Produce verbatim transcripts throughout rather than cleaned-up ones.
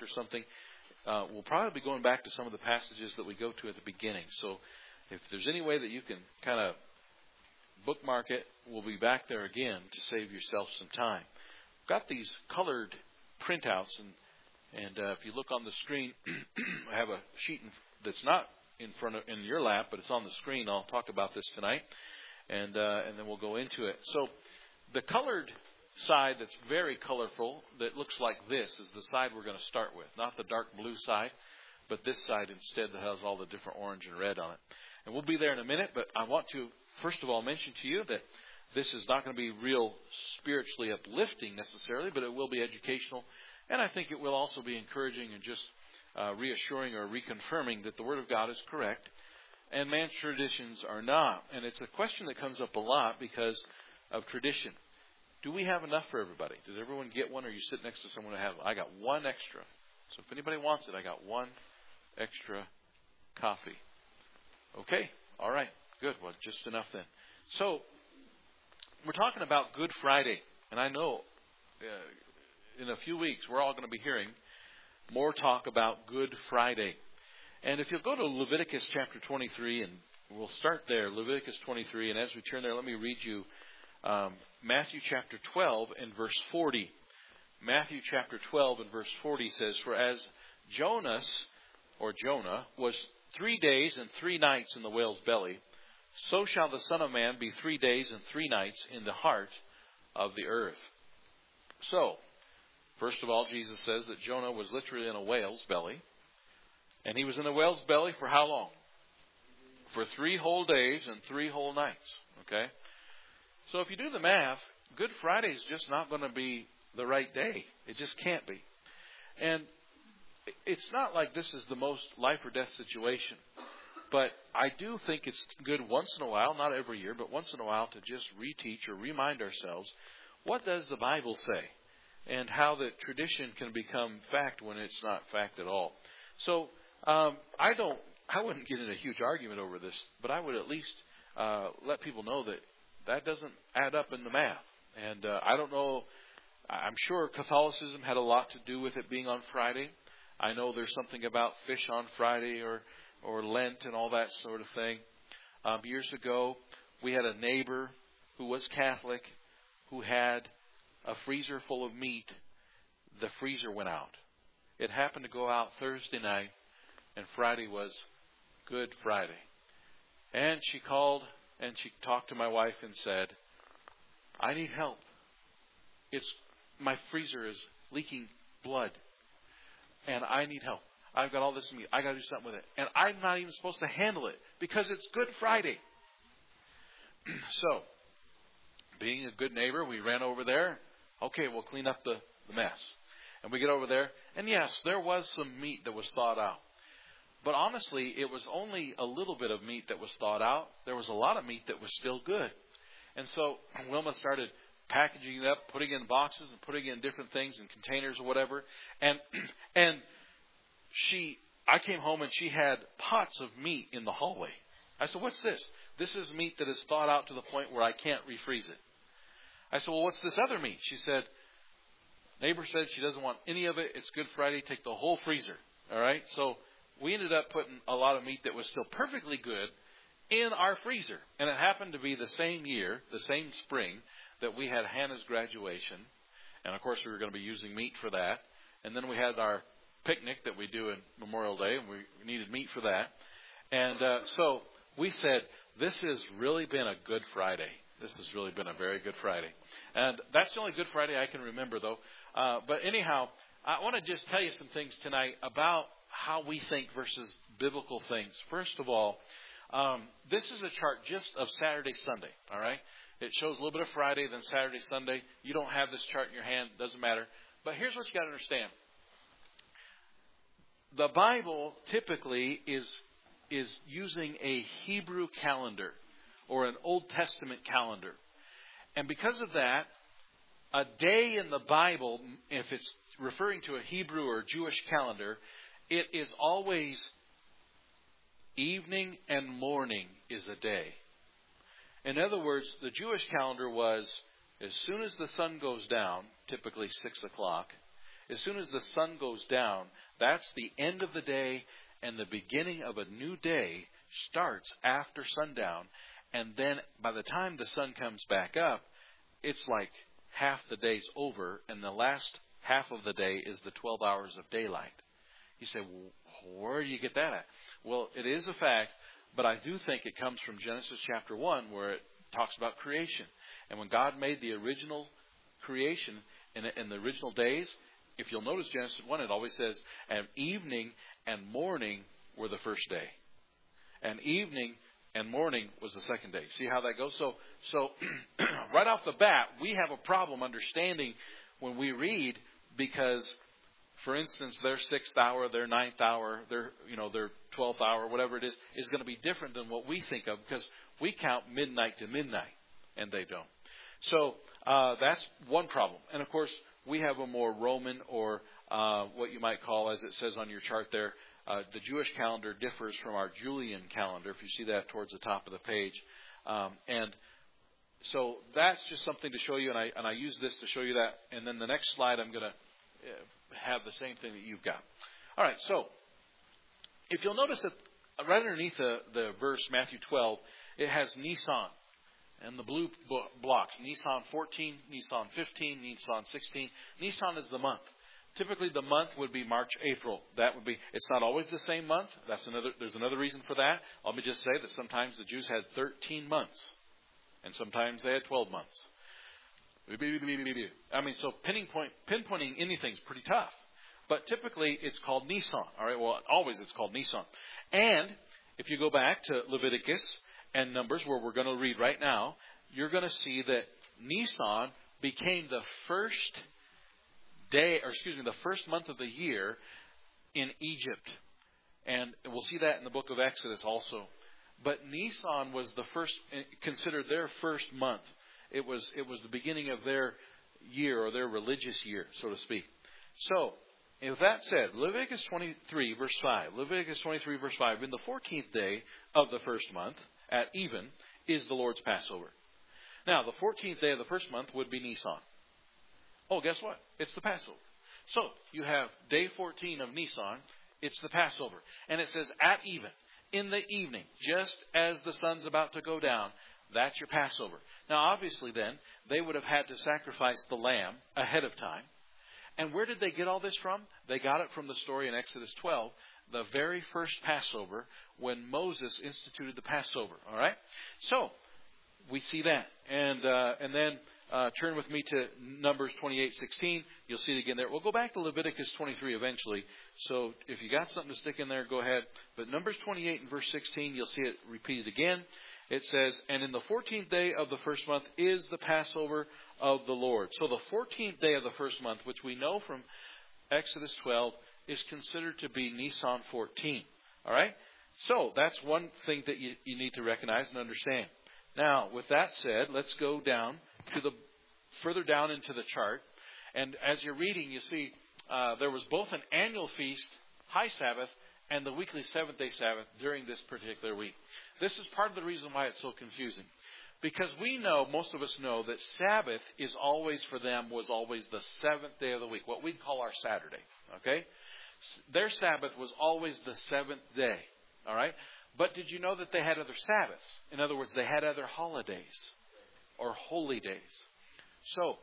or something, uh, we'll probably be going back to some of the passages that we go to at the beginning. So if there's any way that you can kind of bookmark it, we'll be back there again to save yourself some time. I've got these colored printouts, and and uh, if you look on the screen, I have a sheet in, that's not in front of in your lap, but it's on the screen. I'll talk about this tonight, and uh, and then we'll go into it. So the colored side that's very colorful, that looks like this, is the side we're going to start with. Not the dark blue side, but this side instead that has all the different orange and red on it. And we'll be there in a minute, but I want to, first of all, mention to you that this is not going to be real spiritually uplifting necessarily, but it will be educational. And I think it will also be encouraging and just uh, reassuring or reconfirming that the Word of God is correct and man's traditions are not. And it's a question that comes up a lot because of tradition. Do we have enough for everybody? Did everyone get one, or you sit next to someone who have? I got one extra. So if anybody wants it, I got one extra coffee. Okay. All right. Good. Well, just enough then. So we're talking about Good Friday. And I know uh, in a few weeks we're all going to be hearing more talk about Good Friday. And if you'll go to Leviticus chapter twenty-three, and we'll start there, Leviticus twenty-three. And as we turn there, let me read you Um, Matthew chapter twelve and verse forty. Matthew chapter twelve and verse forty says, "For as Jonas, or Jonah, was three days and three nights in the whale's belly, so shall the Son of Man be three days and three nights in the heart of the earth." So, first of all, Jesus says that Jonah was literally in a whale's belly. And he was in the whale's belly for how long? For three whole days and three whole nights. Okay? So if you do the math, Good Friday is just not going to be the right day. It just can't be. And it's not like this is the most life or death situation. But I do think it's good once in a while, not every year, but once in a while to just reteach or remind ourselves, what does the Bible say? And how that tradition can become fact when it's not fact at all. So um, I don't, I wouldn't get in a huge argument over this, but I would at least uh, let people know that that doesn't add up in the math. And uh, I don't know, I'm sure Catholicism had a lot to do with it being on Friday. I know there's something about fish on Friday or, or Lent and all that sort of thing. Um, years ago, we had a neighbor who was Catholic who had a freezer full of meat. The freezer went out. It happened to go out Thursday night, and Friday was Good Friday. And she called and she talked to my wife and said, "I need help. It's my freezer is leaking blood, and I need help. I've got all this meat. I got to do something with it, and I'm not even supposed to handle it because it's Good Friday." So, being a good neighbor, we ran over there. Okay, we'll clean up the, the mess, and we get over there, and yes, there was some meat that was thawed out. But honestly, it was only a little bit of meat that was thawed out. There was a lot of meat that was still good. And so Wilma started packaging it up, putting it in boxes and putting it in different things in containers or whatever. And and she, I came home and she had pots of meat in the hallway. I said, "What's this?" "This is meat that is thawed out to the point where I can't refreeze it." I said, "Well, what's this other meat?" She said, "Neighbor said she doesn't want any of it. It's Good Friday. Take the whole freezer." All right. So we ended up putting a lot of meat that was still perfectly good in our freezer. And it happened to be the same year, the same spring, that we had Hannah's graduation. And, of course, we were going to be using meat for that. And then we had our picnic that we do in Memorial Day, and we needed meat for that. And uh, so we said, this has really been a Good Friday. This has really been a very Good Friday. And that's the only Good Friday I can remember, though. Uh, but anyhow, I want to just tell you some things tonight about how we think versus biblical things. First of all, um, this is a chart just of Saturday, Sunday, all right? It shows a little bit of Friday, then Saturday, Sunday. You don't have this chart in your hand. Doesn't matter. But here's what you got to understand. The Bible typically is, is using a Hebrew calendar or an Old Testament calendar. And because of that, a day in the Bible, if it's referring to a Hebrew or Jewish calendar, it is always evening and morning is a day. In other words, the Jewish calendar was as soon as the sun goes down, typically six o'clock, As soon as the sun goes down, that's the end of the day, and the beginning of a new day starts after sundown. And then by the time the sun comes back up, it's like half the day's over, and the last half of the day is the twelve hours of daylight. You say, well, where do you get that at? Well, it is a fact, but I do think it comes from Genesis chapter one, where it talks about creation. And when God made the original creation in the, in the original days, if you'll notice Genesis one, it always says, and evening and morning were the first day. And evening and morning was the second day. See how that goes? So, so right off the bat, we have a problem understanding when we read, because, for instance, their sixth hour, their ninth hour, their you know their twelfth hour, whatever it is, is going to be different than what we think of, because we count midnight to midnight, and they don't. So uh, that's one problem. And of course, we have a more Roman, or uh, what you might call, as it says on your chart there, uh, the Jewish calendar differs from our Julian calendar, if you see that towards the top of the page. Um, and so that's just something to show you, and I and I use this to show you that. And then the next slide, I'm going to have the same thing that you've got. All right, so if you'll notice that right underneath the, the verse, Matthew twelve, it has Nisan and the blue blocks. Nisan fourteen, Nisan fifteen, Nisan sixteen. Nisan is the month. Typically, the month would be March, April. That would be. It's not always the same month. That's another. There's another reason for that. Let me just say that sometimes the Jews had thirteen months, and sometimes they had twelve months. I mean, so pinpoint, pinpointing anything is pretty tough. But typically, it's called Nisan. All right. Well, always it's called Nisan. And if you go back to Leviticus and Numbers, where we're going to read right now, you're going to see that Nisan became the first day, or excuse me, the first month of the year in Egypt. And we'll see that in the book of Exodus also. But Nisan was the first, considered their first month. It was it was the beginning of their year, or their religious year, so to speak. So, with that said, Leviticus twenty-three, verse five. Leviticus twenty-three, verse five. In the fourteenth day of the first month, at even, is the Lord's Passover. Now, the fourteenth day of the first month would be Nisan. Oh, guess what? It's the Passover. So, you have day fourteen of Nisan. It's the Passover. And it says, at even, in the evening, just as the sun's about to go down, that's your Passover. Now, obviously then, they would have had to sacrifice the lamb ahead of time. And where did they get all this from? They got it from the story in Exodus twelve, the very first Passover, when Moses instituted the Passover. All right? So, we see that. And uh, and then uh, turn with me to Numbers twenty-eight sixteen. You'll see it again there. We'll go back to Leviticus twenty-three eventually. So, if you got something to stick in there, go ahead. But Numbers twenty-eight and verse sixteen, you'll see it repeated again. It says, and in the fourteenth day of the first month is the Passover of the Lord. So the fourteenth day of the first month, which we know from Exodus twelve, is considered to be Nisan fourteen. All right? So that's one thing that you, you need to recognize and understand. Now, with that said, let's go down to the further down into the chart. And as you're reading, you see uh, there was both an annual feast, high Sabbath, and the weekly seventh-day Sabbath during this particular week. This is part of the reason why it's so confusing. Because we know, most of us know, that Sabbath is always, for them, was always the seventh day of the week, what we'd call our Saturday. Okay? Their Sabbath was always the seventh day. All right? But did you know that they had other Sabbaths? In other words, they had other holidays or holy days. So,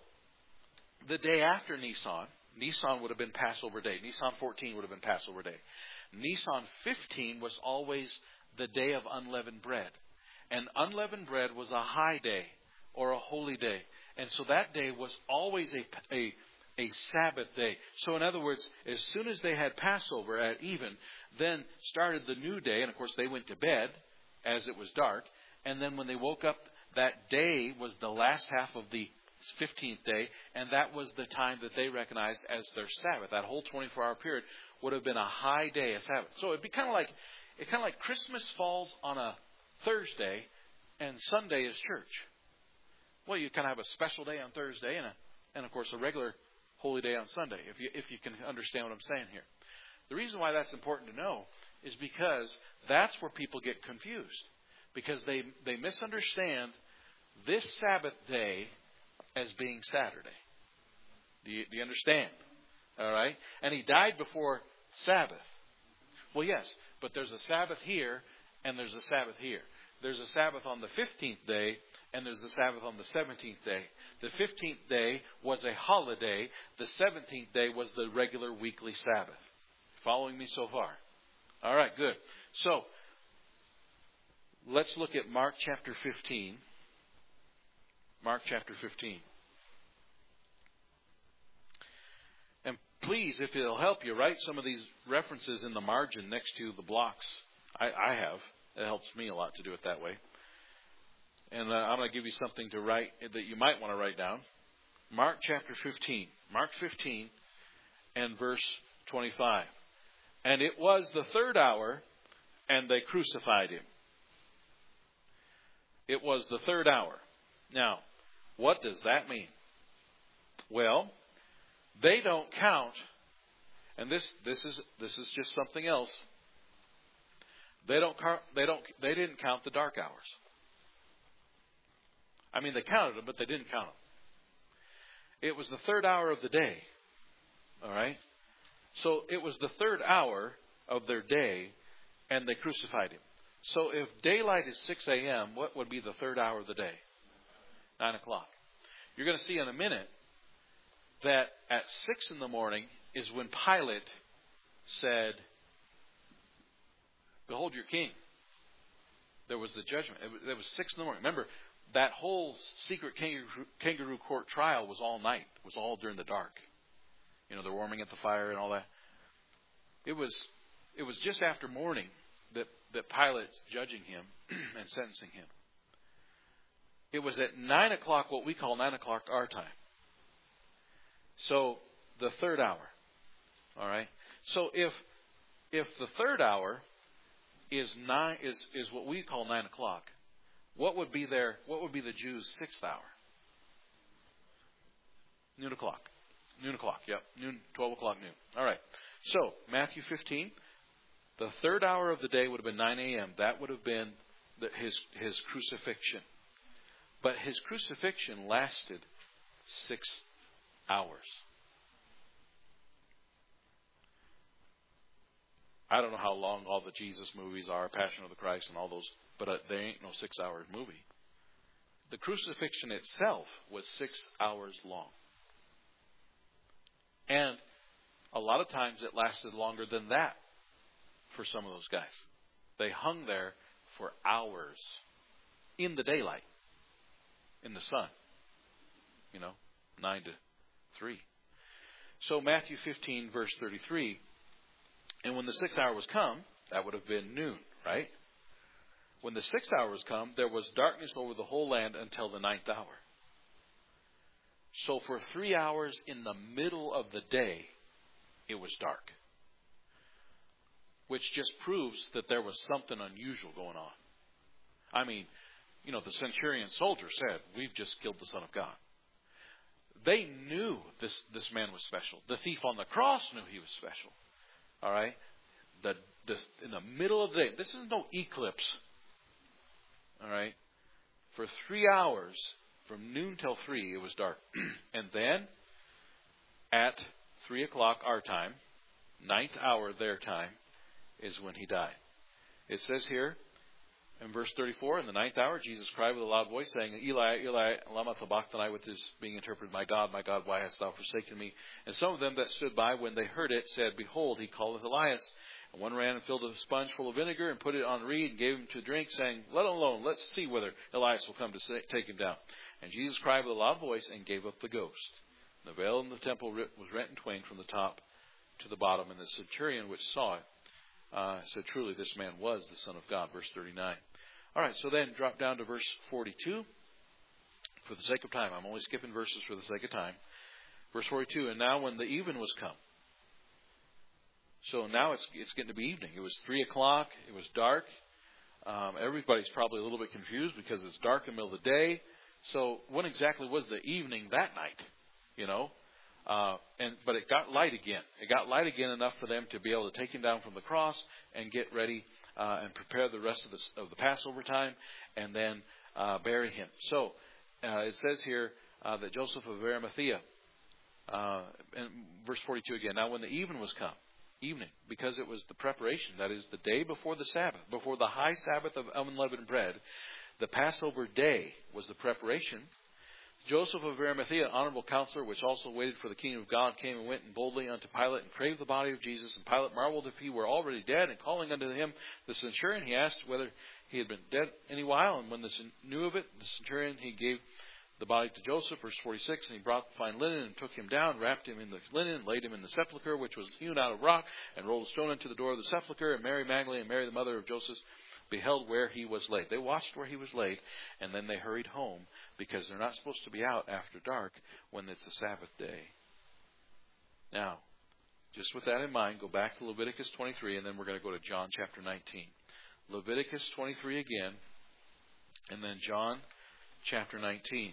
the day after Nisan, Nisan would have been Passover Day. Nisan fourteen would have been Passover Day. Nisan fifteen was always the day of unleavened bread. And unleavened bread was a high day or a holy day. And so that day was always a, a, a Sabbath day. So in other words, as soon as they had Passover at even, then started the new day. And of course they went to bed as it was dark. And then when they woke up, that day was the last half of the fifteenth day. And that was the time that they recognized as their Sabbath. That whole twenty-four hour period would have been a high day, a Sabbath. So it'd be kind of like, it kind of like Christmas falls on a Thursday and Sunday is church. Well, you kind of have a special day on Thursday and, a, and of course, a regular holy day on Sunday, if you, if you can understand what I'm saying here. The reason why that's important to know is because that's where people get confused. Because they, they misunderstand this Sabbath day as being Saturday. Do you, do you understand? All right? And he died before Sabbath. Well, yes, but there's a Sabbath here and there's a Sabbath here. There's a Sabbath on the fifteenth day and there's a Sabbath on the seventeenth day. The fifteenth day was a holiday. The seventeenth day was the regular weekly Sabbath. Following me so far? All right, good. So, let's look at Mark chapter fifteen. Mark chapter fifteen. And please, if it'll help you, write some of these references in the margin next to the blocks. I, I have. It helps me a lot to do it that way. And uh, I'm going to give you something to write that you might want to write down. Mark chapter fifteen. Mark fifteen and verse twenty-five. And it was the third hour, and they crucified him. It was the third hour. Now, what does that mean? Well, they don't count, and this this is this is just something else. They don't they don't they didn't count the dark hours. I mean, they counted them, but they didn't count them. It was the third hour of the day. All right? So it was the third hour of their day, and they crucified him. So if daylight is six a.m., what would be the third hour of the day? nine o'clock. You're going to see in a minute that at six in the morning is when Pilate said, "Behold your king." There was the judgment. It was, it was six in the morning. Remember, that whole secret kangaroo, kangaroo court trial was all night. It was all during the dark. You know, they're warming at the fire and all that. It was it was just after morning that, that Pilate's judging him and sentencing him. It was at nine o'clock, what we call nine o'clock our time. So the third hour. All right. So if if the third hour is nine is, is what we call nine o'clock, what would be their what would be the Jews' sixth hour? Noon o'clock. Noon o'clock, yep. Noon, twelve o'clock noon. All right. So, Matthew fifteen, the third hour of the day would have been nine a.m. That would have been the, his, his crucifixion. But his crucifixion lasted six hours. I don't know how long all the Jesus movies are, Passion of the Christ and all those, but uh, there ain't no six-hour movie. The crucifixion itself was six hours long. And a lot of times it lasted longer than that for some of those guys. They hung there for hours in the daylight, in the sun. You know, nine to three. So Matthew fifteen, verse thirty-three, and when the sixth hour was come, that would have been noon, right? When the sixth hour was come, there was darkness over the whole land until the ninth hour. So for three hours in the middle of the day, it was dark. Which just proves that there was something unusual going on. I mean, you know, the centurion soldier said, "We've just killed the Son of God." They knew this, this man was special. The thief on the cross knew he was special. All right? The, the, in the middle of the day, this is no eclipse. All right? For three hours, from noon till three, it was dark. And then, at three o'clock our time, ninth hour their time, is when he died. It says here, in verse thirty-four, in the ninth hour, Jesus cried with a loud voice, saying, "Eli, Eli, lama sabachthani," with this being interpreted, "My God, my God, why hast thou forsaken me?" And some of them that stood by, when they heard it, said, "Behold, he calleth Elias." And one ran and filled a sponge full of vinegar and put it on a reed and gave him to drink, saying, "Let him alone, let's see whether Elias will come to take him down." And Jesus cried with a loud voice and gave up the ghost. And the veil in the temple was rent in twain from the top to the bottom. And the centurion which saw it uh, said, "Truly this man was the Son of God." Verse thirty-nine. All right, so then drop down to verse forty-two. For the sake of time, I'm only skipping verses for the sake of time. Verse forty-two, and now when the even was come. So now it's it's getting to be evening. It was three o'clock. It was dark. Um, everybody's probably a little bit confused because it's dark in the middle of the day. So when exactly was the evening that night? You know, uh, and but it got light again. It got light again enough for them to be able to take him down from the cross and get ready uh, and prepare the rest of the of the Passover time, and then uh, bury him. So uh, it says here uh, that Joseph of Arimathea Uh, and verse forty-two again. Now when the even was come, evening, because it was the preparation, that is the day before the Sabbath, before the high Sabbath of unleavened bread, the Passover day was the preparation. Joseph of Arimathea, an honorable counselor, which also waited for the kingdom of God, came and went boldly unto Pilate and craved the body of Jesus. And Pilate marveled if he were already dead. And calling unto him the centurion, he asked whether he had been dead any while. And when the knew of it, the centurion, he gave the body to Joseph, verse forty-six, and he brought the fine linen and took him down, wrapped him in the linen, laid him in the sepulchre, which was hewn out of rock, and rolled a stone into the door of the sepulchre. And Mary Magdalene and Mary, the mother of Joseph, beheld where he was laid. They watched where he was laid, and then they hurried home, because they're not supposed to be out after dark when it's a Sabbath day. Now, just with that in mind, go back to Leviticus twenty-three, and then we're going to go to John chapter nineteen. Leviticus twenty-three again, and then John chapter nineteen.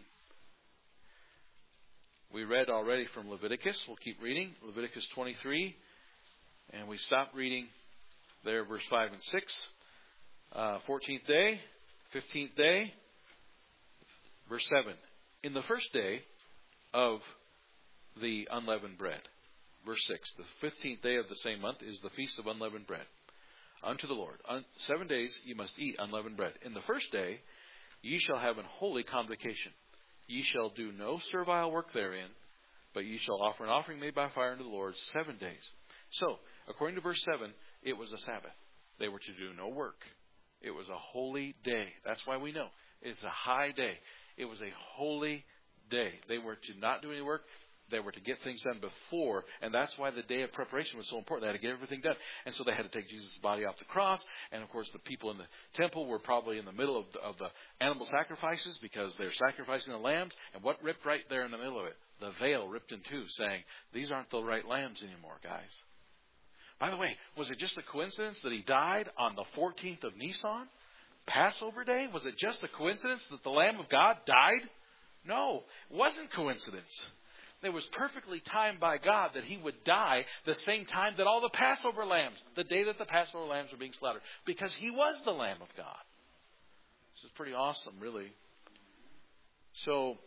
We read already from Leviticus. We'll keep reading. Leviticus twenty-three, and we stopped reading there, verse five and six. Uh, fourteenth day, fifteenth day, verse seven. In the first day of the unleavened bread, verse six. The fifteenth day of the same month is the feast of unleavened bread unto the Lord. On seven days ye must eat unleavened bread. In the first day ye shall have an holy convocation. Ye shall do no servile work therein, but ye shall offer an offering made by fire unto the Lord seven days. So, according to verse seven, it was a Sabbath. They were to do no work. It was a holy day. That's why we know. It's a high day. It was a holy day. They were to not do any work. They were to get things done before. And that's why the day of preparation was so important. They had to get everything done. And so they had to take Jesus' body off the cross. And, of course, the people in the temple were probably in the middle of the, of the animal sacrifices, because they're sacrificing the lambs. And what ripped right there in the middle of it? The veil ripped in two, saying, these aren't the right lambs anymore, guys. By the way, was it just a coincidence that he died on the fourteenth of Nisan, Passover day? Was it just a coincidence that the Lamb of God died? No, it wasn't coincidence. It was perfectly timed by God that he would die the same time that all the Passover lambs, the day that the Passover lambs were being slaughtered, because he was the Lamb of God. This is pretty awesome, really. So,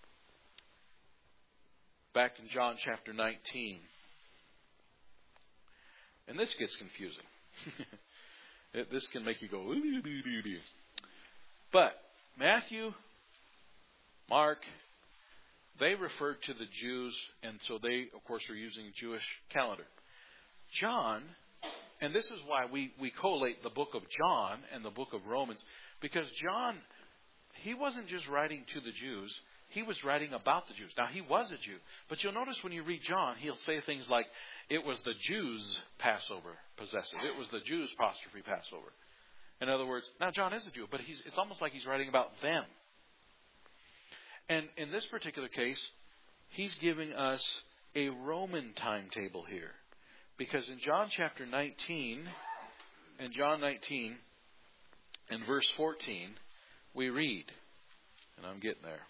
back in John chapter nineteen. And this gets confusing. This can make you go, ooh, doo, doo, doo, doo. But Matthew, Mark, they referred to the Jews, and so they, of course, are using a Jewish calendar. John, and this is why we, we collate the book of John and the book of Romans, because John, he wasn't just writing to the Jews. He was writing about the Jews. Now, he was a Jew. But you'll notice when you read John, he'll say things like, it was the Jews' Passover possessive. It was the Jews' apostrophe Passover. In other words, now John is a Jew, but he's, it's almost like he's writing about them. And in this particular case, he's giving us a Roman timetable here. Because in John chapter nineteen, in John nineteen, in verse fourteen, we read, and I'm getting there.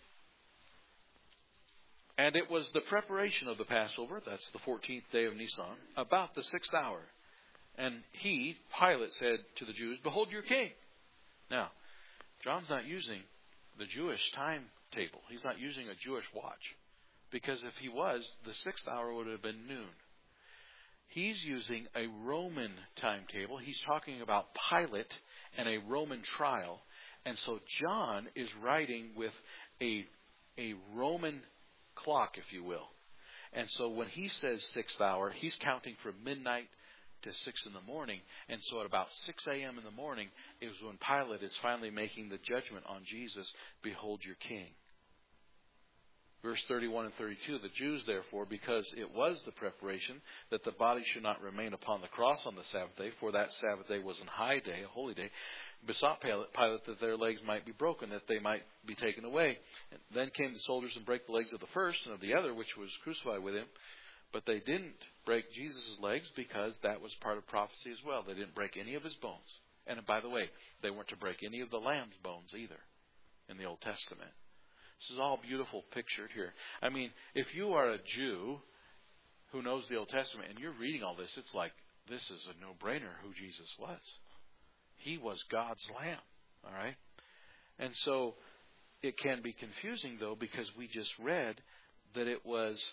And it was the preparation of the Passover, that's the fourteenth day of Nisan, about the sixth hour. And he, Pilate, said to the Jews, behold your king. Now, John's not using the Jewish timetable. He's not using a Jewish watch. Because if he was, the sixth hour would have been noon. He's using a Roman timetable. He's talking about Pilate and a Roman trial. And so John is writing with a, a Roman clock, if you will. And so when he says sixth hour, he's counting from midnight to six in the morning. And so at about six a.m. in the morning is when Pilate is finally making the judgment on Jesus. Behold your king. Verse thirty-one and thirty-two, the Jews, therefore, because it was the preparation that the body should not remain upon the cross on the Sabbath day, for that Sabbath day was an high day, a holy day, besought Pilate that their legs might be broken, that they might be taken away. And then came the soldiers and brake the legs of the first and of the other, which was crucified with him. But they didn't break Jesus' legs, because that was part of prophecy as well. They didn't break any of his bones. And by the way, they weren't to break any of the lamb's bones either in the Old Testament. This is all beautiful pictured here. I mean, if you are a Jew who knows the Old Testament and you're reading all this, it's like, this is a no-brainer who Jesus was. He was God's Lamb. All right? And so it can be confusing, though, because we just read that it was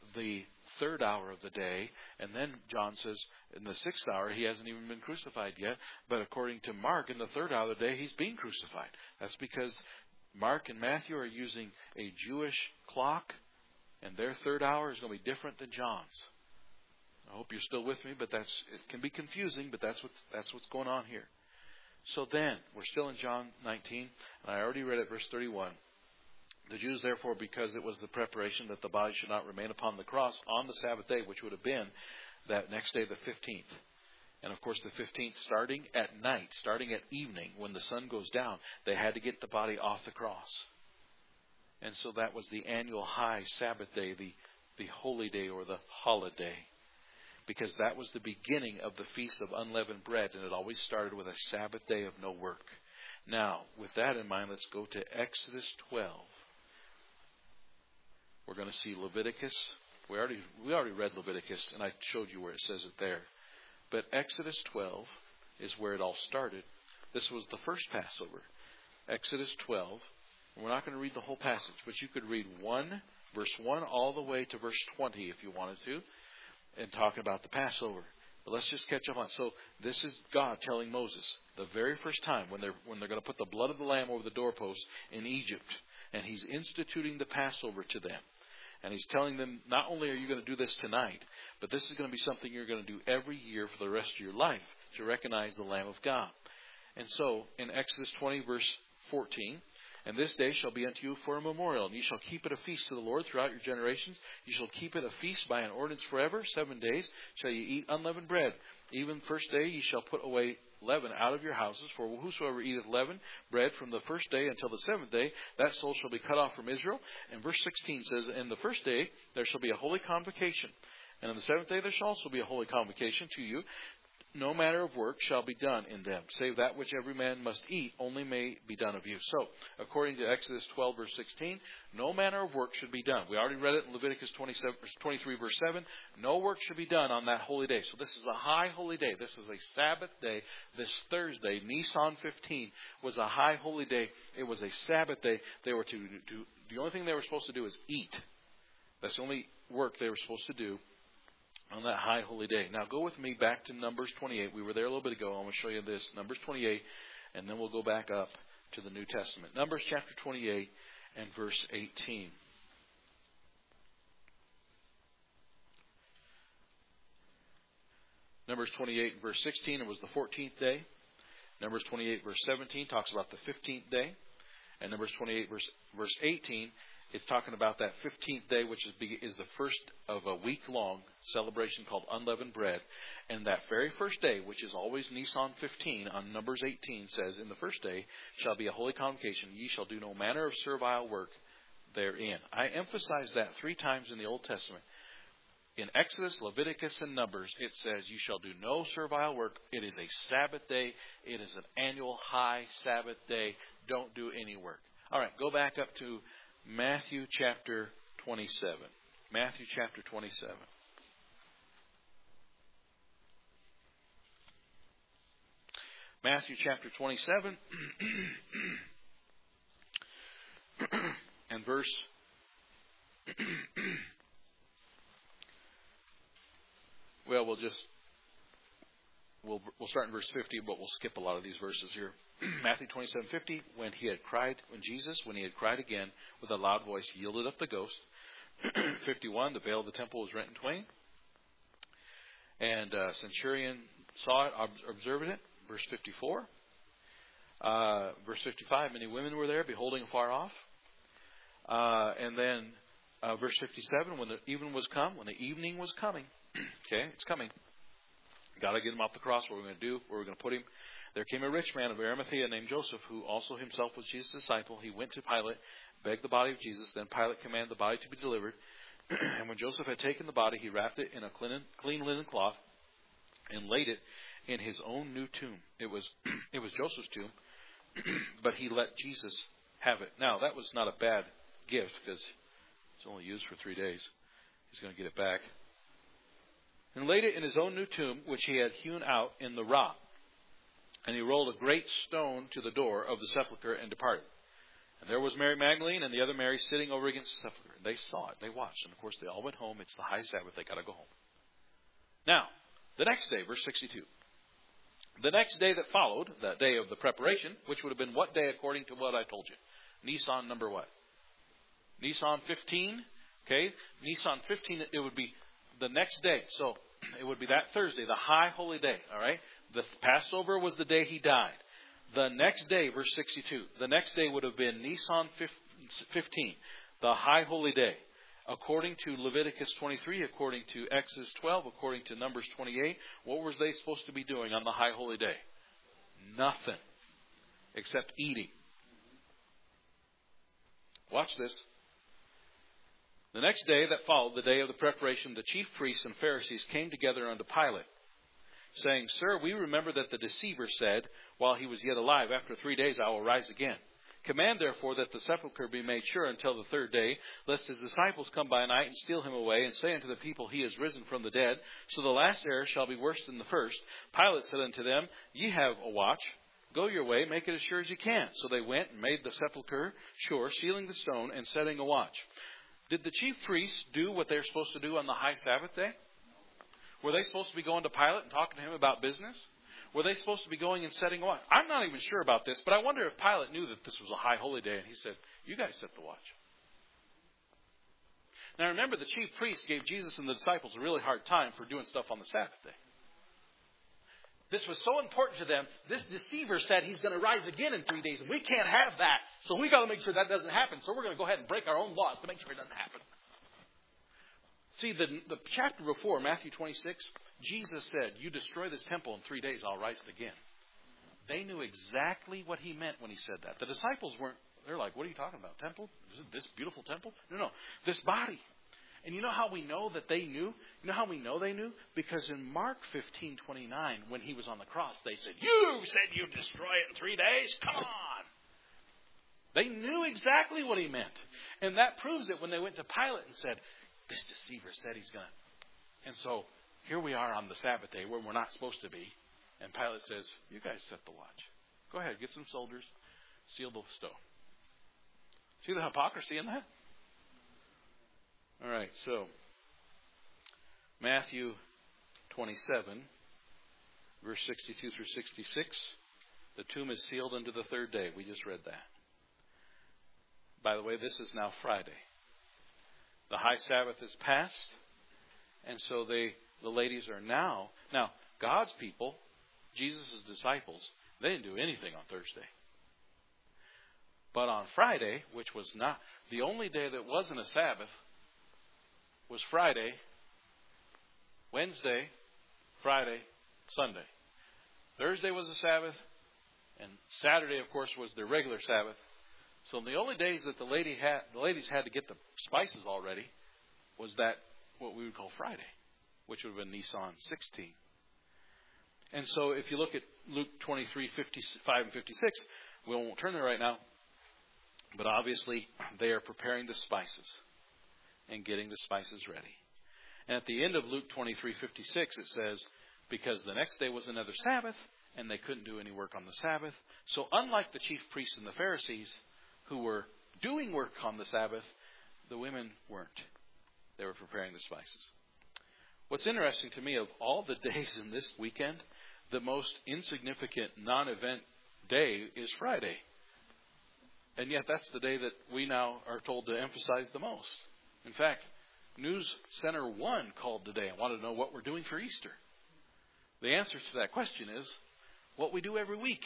the third hour of the day. And then John says in the sixth hour, he hasn't even been crucified yet. But according to Mark, in the third hour of the day, he's being crucified. That's because Mark and Matthew are using a Jewish clock, and their third hour is going to be different than John's. I hope you're still with me, but that's it can be confusing, but that's what's, that's what's going on here. So then, we're still in John nineteen, and I already read it, verse thirty-one. The Jews, therefore, because it was the preparation that the body should not remain upon the cross on the Sabbath day, which would have been that next day, the fifteenth. And, of course, the fifteenth, starting at night, starting at evening, when the sun goes down, they had to get the body off the cross. And so that was the annual high Sabbath day, the, the holy day or the holiday. Because that was the beginning of the Feast of Unleavened Bread, and it always started with a Sabbath day of no work. Now, with that in mind, let's go to Exodus twelve. We're going to see Leviticus. We already we already read Leviticus, and I showed you where it says it there. But Exodus twelve is where it all started. This was the first Passover. Exodus twelve. We're not going to read the whole passage, but you could read one, verse one, all the way to verse twenty if you wanted to, and talk about the Passover. But let's just catch up on it. So this is God telling Moses the very first time when they're when they're going to put the blood of the lamb over the doorpost in Egypt, and He's instituting the Passover to them. And He's telling them, not only are you going to do this tonight, but this is going to be something you're going to do every year for the rest of your life to recognize the Lamb of God. And so in Exodus twenty, verse fourteen, and this day shall be unto you for a memorial, and ye shall keep it a feast to the Lord throughout your generations. You shall keep it a feast by an ordinance forever. Seven days shall ye eat unleavened bread. Even first day ye shall put away leaven out of your houses. For whosoever eateth leaven bread from the first day until the seventh day, that soul shall be cut off from Israel. And verse sixteen says, in the first day there shall be a holy convocation. And on the seventh day there shall also be a holy convocation to you. No manner of work shall be done in them, save that which every man must eat only may be done of you. So, according to Exodus twelve, verse sixteen, no manner of work should be done. We already read it in Leviticus twenty-seven, twenty-three, verse seven. No work should be done on that holy day. So this is a high holy day. This is a Sabbath day. This Thursday, Nisan fifteen, was a high holy day. It was a Sabbath day. They were to do, the only thing they were supposed to do is eat. That's the only work they were supposed to do on that high holy day. Now go with me back to Numbers twenty-eight. We were there a little bit ago. I'm going to show you this. Numbers twenty-eight, and then we'll go back up to the New Testament. Numbers chapter twenty-eight and verse eighteen. Numbers twenty-eight and verse sixteen, it was the fourteenth day. Numbers twenty-eight verse seventeen talks about the fifteenth day. And Numbers twenty-eight verse, verse eighteen, it's talking about that fifteenth day, which is, is the first of a week-long celebration called Unleavened Bread. And that very first day, which is always Nisan fifteen, on Numbers eighteen, says, in the first day shall be a holy convocation. Ye shall do no manner of servile work therein. I emphasize that three times in the Old Testament. In Exodus, Leviticus, and Numbers, it says, you shall do no servile work. It is a Sabbath day. It is an annual high Sabbath day. Don't do any work. All right, go back up to Matthew chapter twenty-seven. Matthew chapter twenty-seven. Matthew chapter twenty-seven and verse well, we'll just we'll we'll start in verse fifty, but we'll skip a lot of these verses here. Matthew twenty-seven fifty, when he had cried, when Jesus, when he had cried again with a loud voice, yielded up the ghost. fifty-one, the veil of the temple was rent in twain. And uh, centurion saw it, observed it. Verse fifty-four. Uh, verse fifty-five, many women were there, beholding afar off. Uh, and then uh, verse fifty-seven, when the evening was come, when the evening was coming. Okay, it's coming. Got to get him off the cross. What are we going to do? Where are we going to put him? There came a rich man of Arimathea named Joseph, who also himself was Jesus' disciple. He went to Pilate, begged the body of Jesus. Then Pilate commanded the body to be delivered. And when Joseph had taken the body, he wrapped it in a clean, clean linen cloth and laid it in his own new tomb. It was it was Joseph's tomb, but he let Jesus have it. Now, that was not a bad gift because it's only used for three days. He's going to get it back. And laid it in his own new tomb, which he had hewn out in the rock. And he rolled a great stone to the door of the sepulchre and departed. And there was Mary Magdalene and the other Mary sitting over against the sepulchre. They saw it. They watched. And of course, they all went home. It's the high Sabbath. They got to go home. Now, the next day, verse sixty-two. The next day that followed, that day of the preparation, which would have been what day according to what I told you? Nisan number what? Nisan fifteen. Okay. Nisan fifteen, it would be the next day. So it would be that Thursday, the high holy day. All right. The Passover was the day he died. The next day, verse sixty-two, the next day would have been Nisan fifteen, the high holy day. According to Leviticus twenty-three, according to Exodus twelve, according to Numbers twenty-eight, what were they supposed to be doing on the high holy day? Nothing. Except eating. Watch this. The next day that followed, the day of the preparation, the chief priests and Pharisees came together unto Pilate, saying, Sir, we remember that the deceiver said, while he was yet alive, after three days I will rise again. Command, therefore, that the sepulchre be made sure until the third day, lest his disciples come by night and steal him away, and say unto the people, He is risen from the dead. So the last error shall be worse than the first. Pilate said unto them, Ye have a watch. Go your way, make it as sure as you can. So they went and made the sepulchre sure, sealing the stone and setting a watch. Did the chief priests do what they're supposed to do on the high Sabbath day? Were they supposed to be going to Pilate and talking to him about business? Were they supposed to be going and setting a watch? I'm not even sure about this, but I wonder if Pilate knew that this was a high holy day and he said, you guys set the watch. Now remember, the chief priests gave Jesus and the disciples a really hard time for doing stuff on the Sabbath day. This was so important to them. This deceiver said he's going to rise again in three days, and we can't have that. So we got to make sure that doesn't happen. So we're going to go ahead and break our own laws to make sure it doesn't happen. See, the, the chapter before, Matthew twenty-six, Jesus said, you destroy this temple in three days, I'll rise it again. They knew exactly what he meant when he said that. The disciples weren't, they're like, what are you talking about? Temple? Is it this beautiful temple? No, no, this body. And you know how we know that they knew? You know how we know they knew? Because in Mark fifteen twenty-nine, when he was on the cross, they said, you said you'd destroy it in three days? Come on. They knew exactly what he meant. And that proves it when they went to Pilate and said, this deceiver said he's going to. And so here we are on the Sabbath day where we're not supposed to be. And Pilate says, you guys set the watch. Go ahead, get some soldiers, seal the stone. See the hypocrisy in that? All right, so Matthew twenty-seven, verse sixty-two through sixty-six. The tomb is sealed unto the third day. We just read that. By the way, this is now Friday. The high Sabbath is past, and so they, the ladies are now, now God's people, Jesus' disciples, they didn't do anything on Thursday. But on Friday, which was not, the only day that wasn't a Sabbath was Friday, Wednesday, Friday, Sunday. Thursday was a Sabbath, and Saturday, of course, was their regular Sabbath. So the only days that the lady had, the ladies had to get the spices all ready was that what we would call Friday, which would have been Nisan sixteen. And so if you look at Luke twenty-three, fifty-five and fifty-six, we won't turn there right now, but obviously they are preparing the spices and getting the spices ready. And at the end of Luke twenty-three, fifty-six, it says, because the next day was another Sabbath, and they couldn't do any work on the Sabbath. So unlike the chief priests and the Pharisees, who were doing work on the Sabbath, the women weren't. They were preparing the spices. What's interesting to me, of all the days in this weekend, the most insignificant non-event day is Friday. And yet that's the day that we now are told to emphasize the most. In fact, News Center one called today and wanted to know what we're doing for Easter. The answer to that question is what we do every week.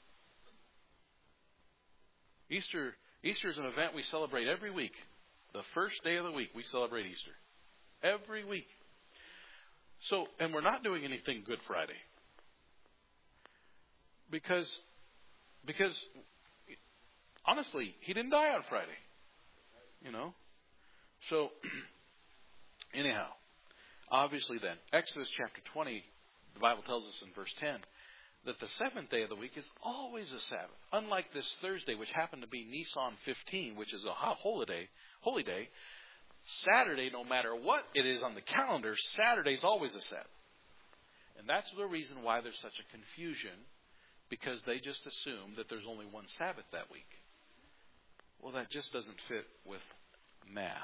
Easter, Easter is an event we celebrate every week. The first day of the week, we celebrate Easter. Every week. So, and we're not doing anything Good Friday. Because, because, honestly, he didn't die on Friday. You know? So, anyhow, obviously then, Exodus chapter twenty, the Bible tells us in verse ten, that the seventh day of the week is always a Sabbath. Unlike this Thursday, which happened to be Nisan fifteen, which is a holy day, holy day, Saturday, no matter what it is on the calendar, Saturday is always a Sabbath. And that's the reason why there's such a confusion, because they just assume that there's only one Sabbath that week. Well, that just doesn't fit with math.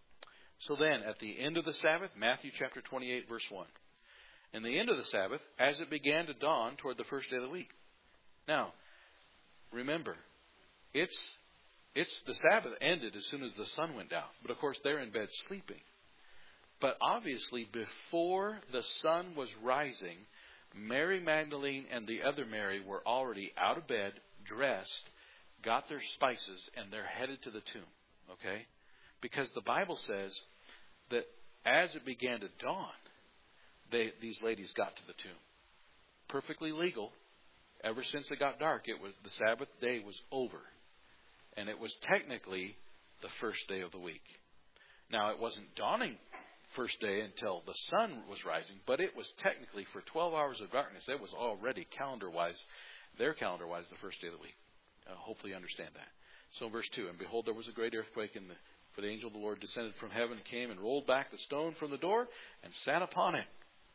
So then, at the end of the Sabbath, Matthew chapter twenty-eight, verse one. In the end of the Sabbath, as it began to dawn toward the first day of the week. Now, remember, it's it's the Sabbath ended as soon as the sun went down. But of course, they're in bed sleeping. But obviously, before the sun was rising, Mary Magdalene and the other Mary were already out of bed, dressed, got their spices, and they're headed to the tomb. Okay? Because the Bible says that as it began to dawn, they, these ladies got to the tomb. Perfectly legal. Ever since it got dark, it was the Sabbath day was over. And it was technically the first day of the week. Now, it wasn't dawning first day until the sun was rising, but it was technically for twelve hours of darkness. It was already calendar-wise, their calendar-wise, the first day of the week. Uh, hopefully you understand that. So verse two, and behold, there was a great earthquake, and the, for the angel of the Lord descended from heaven, came and rolled back the stone from the door, and sat upon it.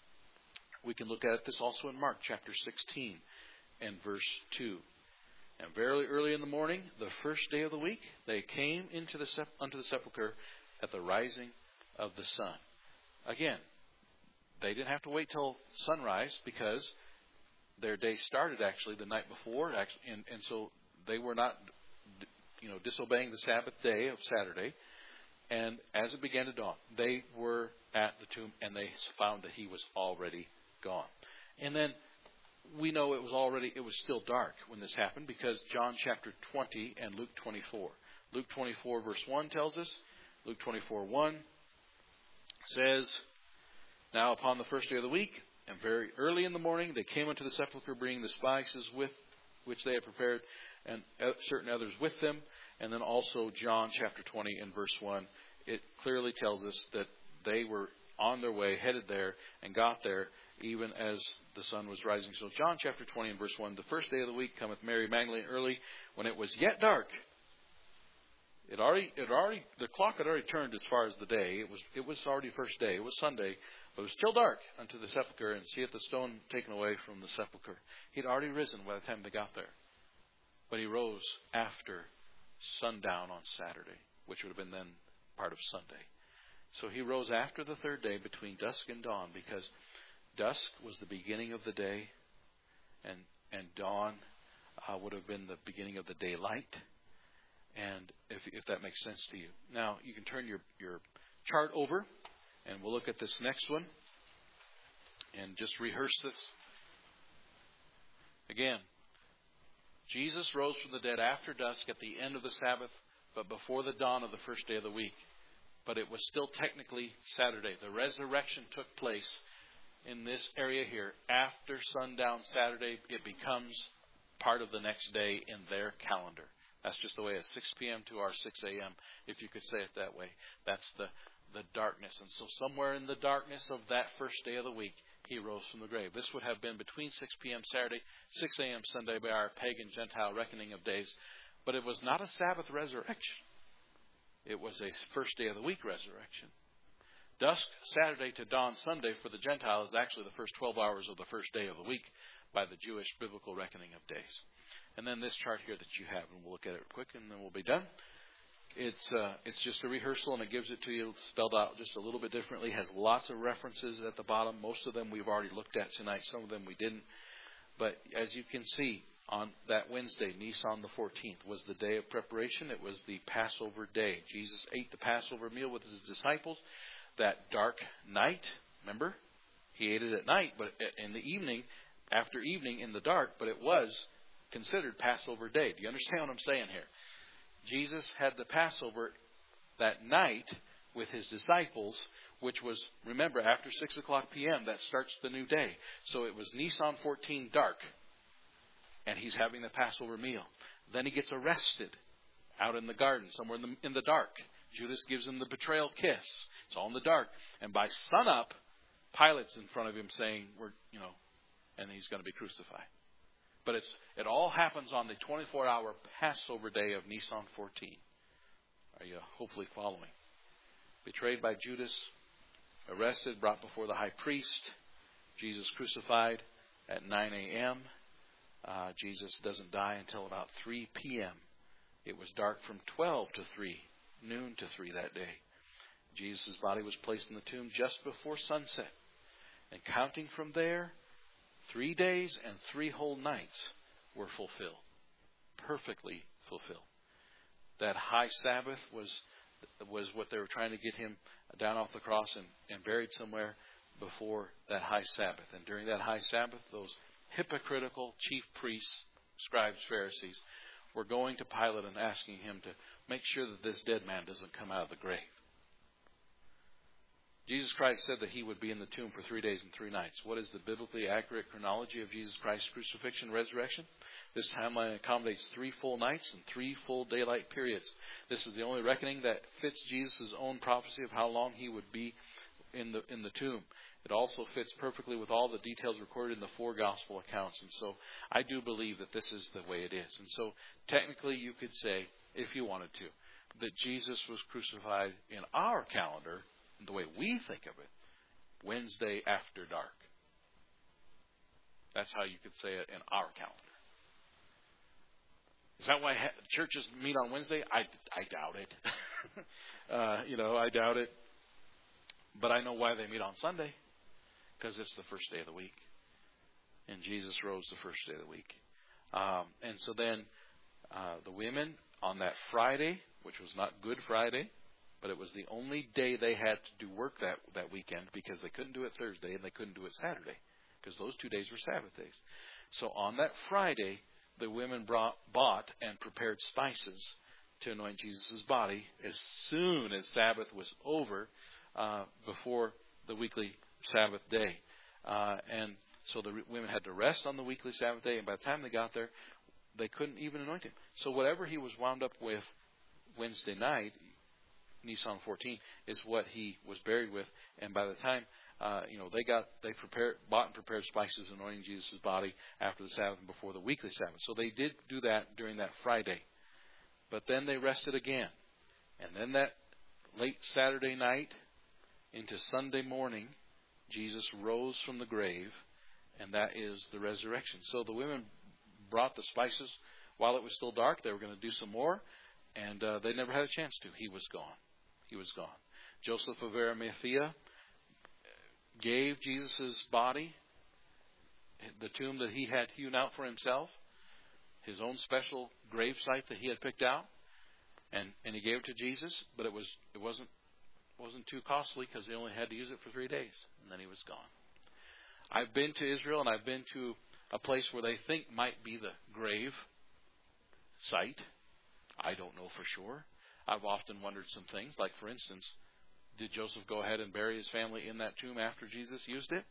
We can look at this also in Mark chapter sixteen and verse two. And very early in the morning, the first day of the week, they came into the sep- unto the sepulchre at the rising of the sun. Again, they didn't have to wait till sunrise because their day started actually the night before, actually, and, and so they were not, you know, disobeying the Sabbath day of Saturday. And as it began to dawn, they were at the tomb, and they found that he was already gone. And then we know it was already, it was still dark when this happened because John chapter twenty and Luke twenty-four. Luke twenty-four verse one tells us, Luke twenty-four one says, now upon the first day of the week, and very early in the morning, they came unto the sepulchre, bringing the spices with which they had prepared, and certain others with them. And then also John chapter twenty and verse one, it clearly tells us that they were on their way, headed there, and got there even as the sun was rising. So John chapter twenty and verse one, the first day of the week cometh Mary Magdalene early, when it was yet dark. It already, it already, the clock had already turned as far as the day. It was, it was already first day. It was Sunday, but it was still dark unto the sepulchre, and seeth the stone taken away from the sepulchre. He'd already risen by the time they got there, but he rose after sundown on Saturday, which would have been then part of Sunday. So he rose after the third day between dusk and dawn, because dusk was the beginning of the day, and and dawn uh, would have been the beginning of the daylight. And if if that makes sense to you. Now, you can turn your, your chart over, and we'll look at this next one, and just rehearse this. Again, Jesus rose from the dead after dusk at the end of the Sabbath, but before the dawn of the first day of the week. But it was still technically Saturday. The resurrection took place in this area here after sundown Saturday. It becomes part of the next day in their calendar. That's just the way it's six p.m. to our six a.m., if you could say it that way. That's the, the darkness. And so somewhere in the darkness of that first day of the week, he rose from the grave. This would have been between six p.m. Saturday, six a.m. Sunday by our pagan Gentile reckoning of days. But it was not a Sabbath resurrection. It was a first day of the week resurrection. Dusk Saturday to dawn Sunday for the Gentile is actually the first twelve hours of the first day of the week by the Jewish biblical reckoning of days. And then this chart here that you have, and we'll look at it quick, and then we'll be done. It's uh, it's just a rehearsal, and it gives it to you spelled out just a little bit differently. It has lots of references at the bottom. Most of them we've already looked at tonight. Some of them we didn't. But as you can see, on that Wednesday, Nisan the fourteenth, was the day of preparation. It was the Passover day. Jesus ate the Passover meal with his disciples that dark night. Remember? He ate it at night, but in the evening, after evening in the dark, but it was considered Passover day. Do you understand what I'm saying here? Jesus had the Passover that night with his disciples, which was, remember, after six o'clock p.m., that starts the new day. So it was Nisan fourteen dark, and he's having the Passover meal. Then he gets arrested out in the garden, somewhere in the, in the dark. Judas gives him the betrayal kiss. It's all in the dark. And by sunup, Pilate's in front of him saying, "We're, you know," and he's going to be crucified. But it's it all happens on the twenty-four hour Passover day of Nisan fourteen. Are you hopefully following? Betrayed by Judas, arrested, brought before the high priest, Jesus crucified at nine a.m. Uh, Jesus doesn't die until about three p.m. It was dark from twelve to three, noon to three that day. Jesus' body was placed in the tomb just before sunset. And counting from there, three days and three whole nights were fulfilled. Perfectly fulfilled. That high Sabbath was was what they were trying to get him down off the cross and, and buried somewhere before that high Sabbath. And during that high Sabbath, those hypocritical chief priests, scribes, Pharisees, were going to Pilate and asking him to make sure that this dead man doesn't come out of the grave. Jesus Christ said that he would be in the tomb for three days and three nights. What is the biblically accurate chronology of Jesus Christ's crucifixion and resurrection? This timeline accommodates three full nights and three full daylight periods. This is the only reckoning that fits Jesus' own prophecy of how long he would be in the in the tomb. It also fits perfectly with all the details recorded in the four gospel accounts. And so I do believe that this is the way it is. And so technically you could say, if you wanted to, that Jesus was crucified in our calendar, the way we think of it, Wednesday after dark. That's how you could say it in our calendar. Is that why churches meet on Wednesday? I, I doubt it. uh, you know, I doubt it. But I know why they meet on Sunday. Because it's the first day of the week. And Jesus rose the first day of the week. Um, and so then uh, the women on that Friday, which was not Good Friday, but it was the only day they had to do work that, that weekend because they couldn't do it Thursday and they couldn't do it Saturday because those two days were Sabbath days. So on that Friday, the women brought, bought and prepared spices to anoint Jesus' body as soon as Sabbath was over uh, before the weekly Sabbath day. Uh, and so the women had to rest on the weekly Sabbath day, and by the time they got there, they couldn't even anoint him. So whatever he was wound up with Wednesday night, Nisan fourteen, is what he was buried with. And by the time uh, you know they got they prepared bought and prepared spices anointing Jesus' body after the Sabbath and before the weekly Sabbath. So they did do that during that Friday. But then they rested again. And then that late Saturday night into Sunday morning, Jesus rose from the grave, and that is the resurrection. So the women brought the spices while it was still dark. They were going to do some more, and uh, they never had a chance to. He was gone. He was gone. Joseph of Arimathea gave Jesus' body, the tomb that he had hewn out for himself, his own special grave site that he had picked out, and, and he gave it to Jesus, but it was it wasn't wasn't too costly because he only had to use it for three days, and then he was gone. I've been to Israel, and I've been to a place where they think might be the grave site. I don't know for sure. I've often wondered some things, like, for instance, did Joseph go ahead and bury his family in that tomb after Jesus used it?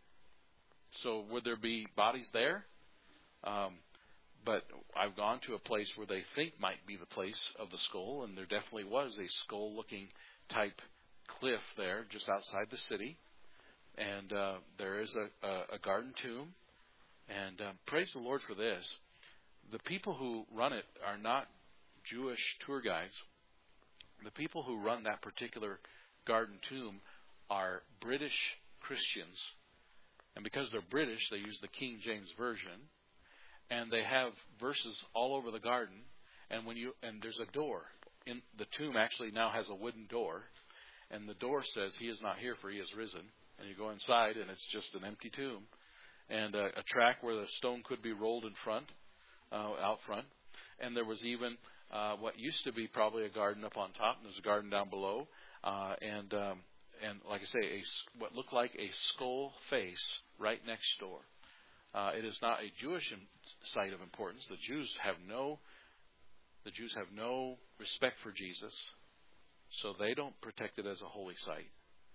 So would there be bodies there? Um, but I've gone to a place where they think might be the place of the skull, and there definitely was a skull-looking type cliff there just outside the city. And uh, there is a, a, a garden tomb. And um, praise the Lord for this. The people who run it are not Jewish tour guides. The people who run that particular garden tomb are British Christians. And because they're British, they use the King James Version. And they have verses all over the garden. And when you and there's a door. In the tomb actually now has a wooden door. And the door says, "He is not here, for he is risen." And you go inside, and it's just an empty tomb. And a, a track where the stone could be rolled in front, uh, out front. And there was even uh, what used to be probably a garden up on top, and there's a garden down below. Uh, and um, and like I say, a, what looked like a skull face right next door. Uh, it is not a Jewish site of importance. The Jews have no, the Jews have no respect for Jesus, so they don't protect it as a holy site.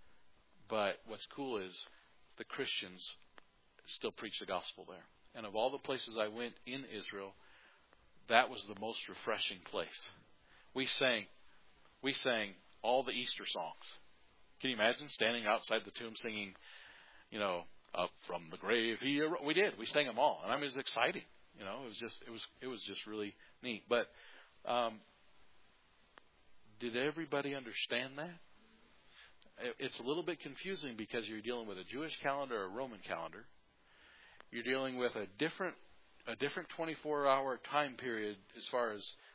But what's cool is the Christians still preach the gospel there. And of all the places I went in Israel, that was the most refreshing place. We sang, we sang all the Easter songs. Can you imagine standing outside the tomb singing, you know, "Up from the grave he arose"? We did. We sang them all, and I mean, it was exciting. You know, it was just, it was, it was just really neat. But um, did everybody understand that? It's a little bit confusing because you're dealing with a Jewish calendar or a Roman calendar. You're dealing with a different a different twenty-four hour time period as far as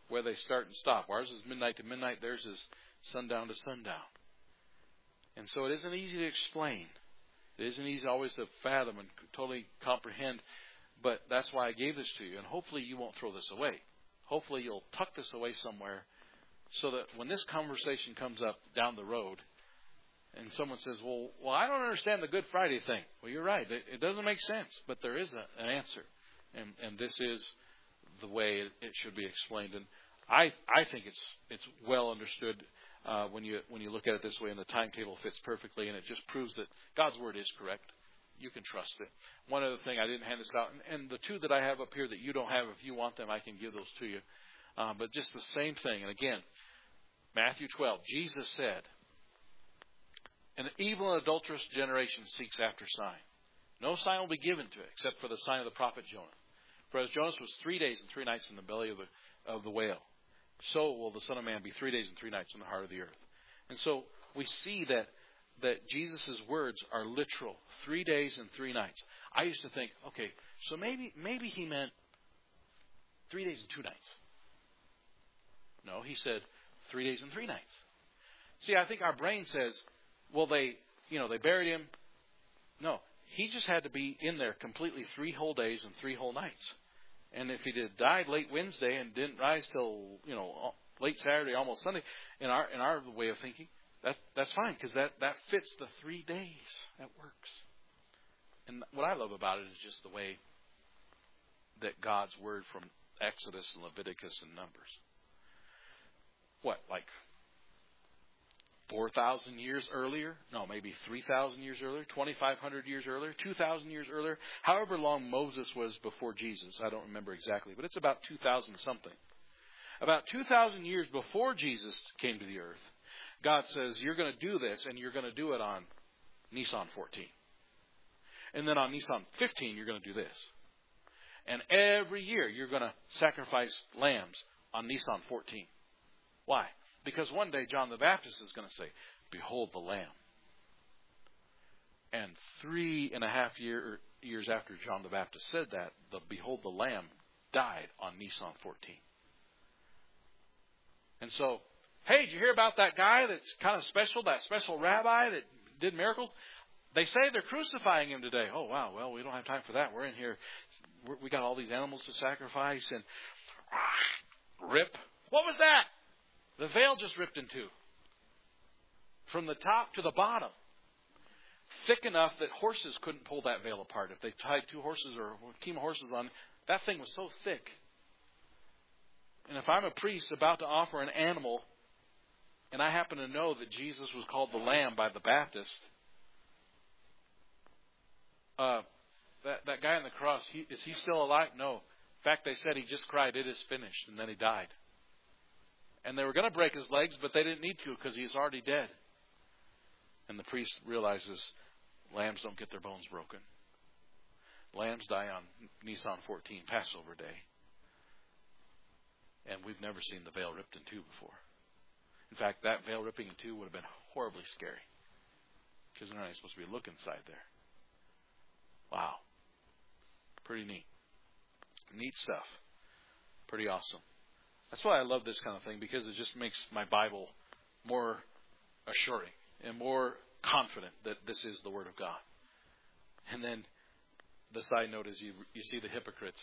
where they start and stop. Ours is midnight to midnight. Theirs is sundown to sundown. And so it isn't easy to explain. It isn't easy always to fathom and totally comprehend. But that's why I gave this to you. And hopefully you won't throw this away. Hopefully you'll tuck this away somewhere so that when this conversation comes up down the road and someone says, well, well, I don't understand the Good Friday thing. Well, you're right. It, it doesn't make sense. But there is a, an answer. And, and this is the way it, it should be explained. And I I think it's it's well understood uh, when you when you look at it this way, and the timetable fits perfectly, and it just proves that God's Word is correct. You can trust it. One other thing, I didn't hand this out, and, and the two that I have up here that you don't have, if you want them, I can give those to you. Uh, but just the same thing. And again, Matthew twelve, Jesus said, an evil and adulterous generation seeks after sign. No sign will be given to it except for the sign of the prophet Jonah. For as Jonas was three days and three nights in the belly of the, of the whale, so will the Son of Man be three days and three nights in the heart of the earth. And so we see that that Jesus' words are literal. Three days and three nights. I used to think, okay, so maybe maybe he meant three days and two nights. No, he said three days and three nights. See, I think our brain says, well, they, you know, they buried him. No, he just had to be in there completely three whole days and three whole nights. And if he had died late Wednesday and didn't rise till, you know, late Saturday, almost Sunday, in our in our way of thinking, that that's fine because that, that fits the three days. That works. And what I love about it is just the way that God's word from Exodus and Leviticus and Numbers. What, like four thousand years earlier? No, maybe three thousand years earlier, twenty-five hundred years earlier, two thousand years earlier. However long Moses was before Jesus. I don't remember exactly, but it's about two thousand something. About two thousand years before Jesus came to the earth, God says, you're going to do this, and you're going to do it on Nisan fourteen. And then on Nisan fifteen, you're going to do this. And every year, you're going to sacrifice lambs on Nisan fourteen. Why? Because one day John the Baptist is going to say, behold the Lamb. And three and a half year, years after John the Baptist said that, the behold the Lamb died on Nisan fourteen. And so, hey, did you hear about that guy that's kind of special, that special rabbi that did miracles? They say they're crucifying him today. Oh, wow, well, we don't have time for that. We're in here. We're, we got all these animals to sacrifice. And rip. What was that? The veil just ripped in two. From the top to the bottom. Thick enough that horses couldn't pull that veil apart. If they tied two horses or a team of horses on, that thing was so thick. And if I'm a priest about to offer an animal, and I happen to know that Jesus was called the Lamb by the Baptist, uh, that, that guy on the cross, he, is he still alive? No. In fact, they said he just cried, it is finished, and then he died. And they were going to break his legs, but they didn't need to because he's already dead. And the priest realizes lambs don't get their bones broken. Lambs die on Nisan fourteen, Passover day. And we've never seen the veil ripped in two before. In fact, that veil ripping in two would have been horribly scary. Because they're not supposed to be looking inside there. Wow. Pretty neat. Neat stuff. Pretty awesome. That's why I love this kind of thing, because it just makes my Bible more assuring and more confident that this is the Word of God. And then the side note is you, you see the hypocrites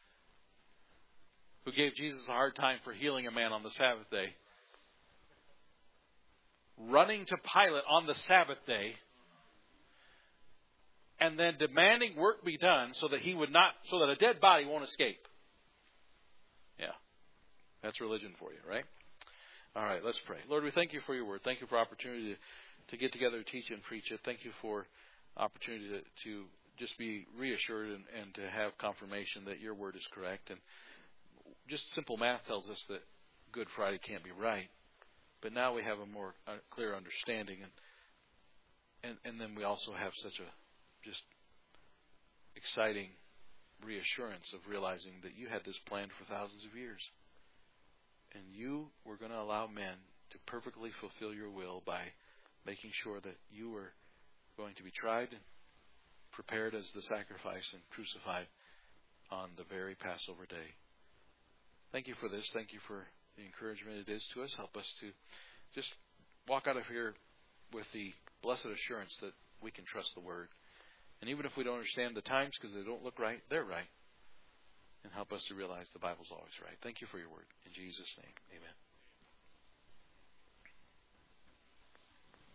who gave Jesus a hard time for healing a man on the Sabbath day, running to Pilate on the Sabbath day, and then demanding work be done so that he would not, so that a dead body won't escape. Yeah. That's religion for you, right? All right, let's pray. Lord, we thank you for your word. Thank you for opportunity to, to get together, teach and preach it. Thank you for opportunity to, to just be reassured and, and to have confirmation that your word is correct. And just simple math tells us that Good Friday can't be right. But now we have a more uh, clear understanding. And, and, and then we also have such a just exciting reassurance of realizing that you had this planned for thousands of years. And you were going to allow men to perfectly fulfill your will by making sure that you were going to be tried and prepared as the sacrifice and crucified on the very Passover day. thank you for this. Thank you for the encouragement it is to us. Help us to just walk out of here with the blessed assurance that we can trust the Word. And even if we don't understand the times because they don't look right, they're right. And help us to realize the Bible's always right. Thank you for your Word. In Jesus' name, amen.